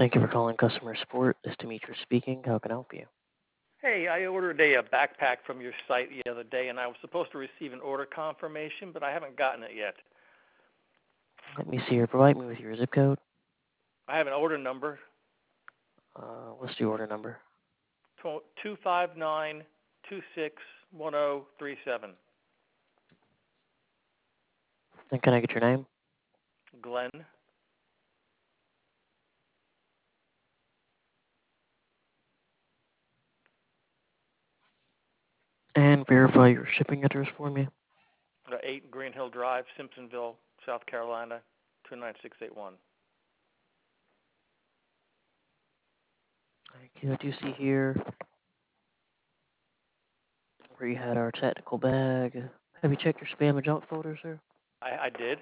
Thank you for calling customer support. This is Demetrius speaking. How can I help you? Hey, I ordered a backpack from your site the other day, and I was supposed to receive an order confirmation, but I haven't gotten it yet. Let me see here. Provide me with your zip code. I have an order number, What's the order number? 259261037. And can I get your name? Glenn. And verify your shipping address for me. 8 Green Hill Drive, Simpsonville, South Carolina, 29681. Thank you. I do see here where you had our technical bag. Have you checked your spam and junk folder, sir? I did.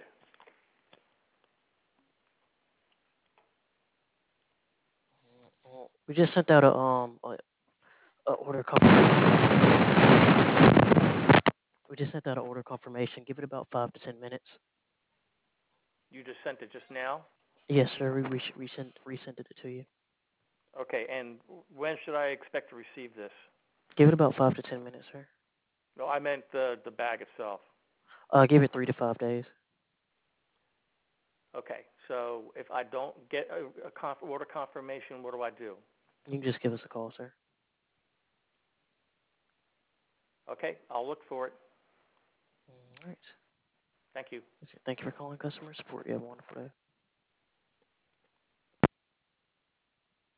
We just sent out a order confirmation. We just sent out an order confirmation. Give it about 5 to 10 minutes. You just sent it just now? Yes, sir. We resent it to you. Okay, and when should I expect to receive this? Give it about 5 to 10 minutes, sir. No, I meant the bag itself. Give it 3 to 5 days. Okay, so if I don't get a order confirmation, what do I do? You can just give us a call, sir. Okay, I'll look for it. All right. Thank you. Thank you for calling customer support. You have a wonderful day.